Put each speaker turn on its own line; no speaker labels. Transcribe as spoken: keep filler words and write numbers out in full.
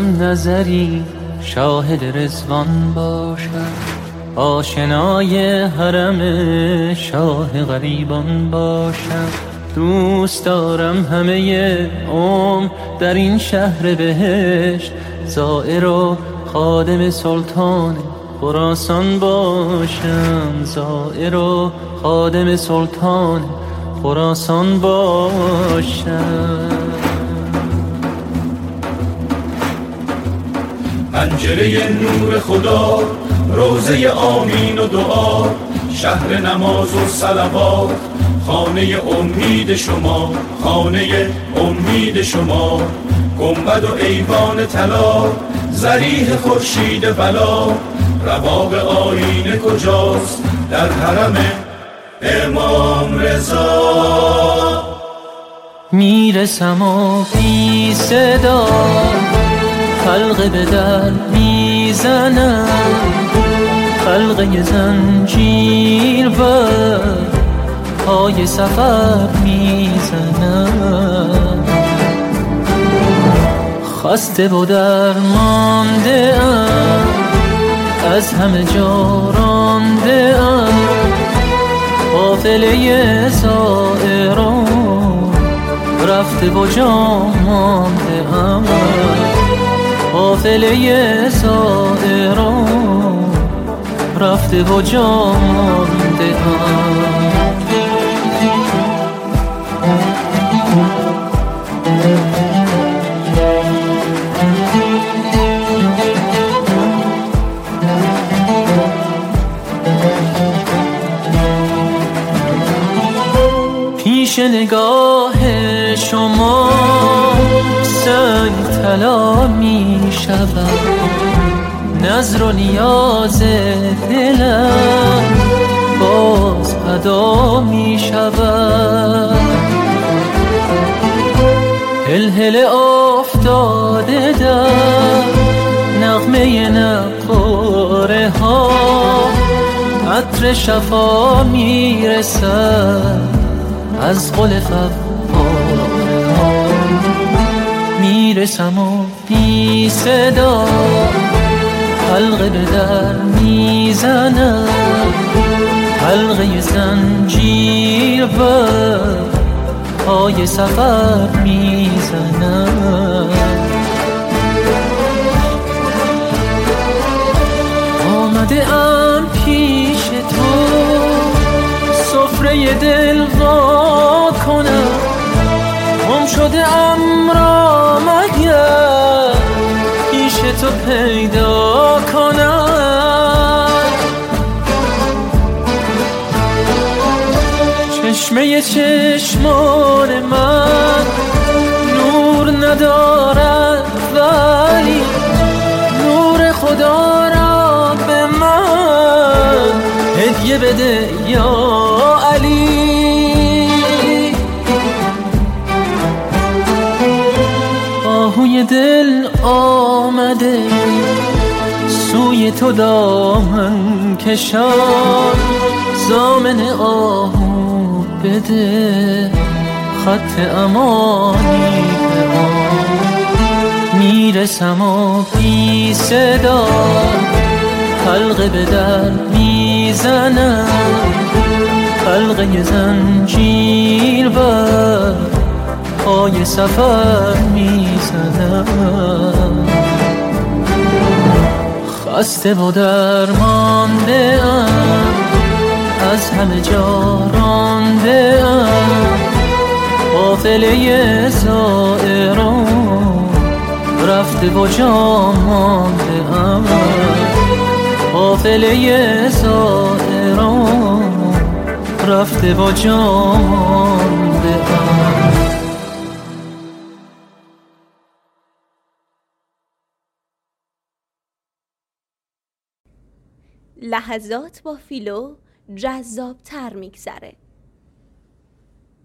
دارم نظری شاهد رضوان باشد، آشنای حرم شاه غریبان باشم. دوست دارم همه عمر در این شهر بهشت زائر و خادم سلطان خراسان باشم، زائر و خادم سلطان خراسان باشم.
پنجره نور خدا، روزه آمین و دعا، شهر نماز و صلوات، خانه امید شما، خانه امید شما. گنبد و ایوان طلا، ذریح خورشید بلا، رواق آیینه کجاست در حرم امام رضا.
میرسم و بی صدا حلقه به در میزنم، حلقه زنجیر و پای سفر میزنم. خسته و درمانده ام، از همه جا رانده ام، قافله زائران رفته و جا مانده ام، قافله زائران رفته و جا مانده ام. پیش نگاه شما سنگ طلا می شود، نظر و نیاز دلم باز ادا می شود. هلهله افتاده در نغمه نقاره ها، عطر شفا می رسد از قل فواره ها. میرسم و بی صدا حلقه به در میزنم، حلقه زنجیر و پای سفر میزنم. آمده ام پیش تو سفره دل وا کنم، گم شده ام را مگر پیش تو پیدا کنم. چشمه چشمان من نور ندارد، ولی نور خدا را به من هدیه بده یا علی. آهوی دل آمده سوی تو دامن کشان، ضامن آهو بده خط امانی به آن. میرسم و بی صدا حلقه به در میزنم، حلقه زنجیر و پای سفر میزنم. خسته و درمانده ام، از همه جا رانده ام، قافله زائران رفته و جا مانده ام، قافله زائران رفته و جا مانده ام.
لحظات با فیلو جذاب تر میگذره.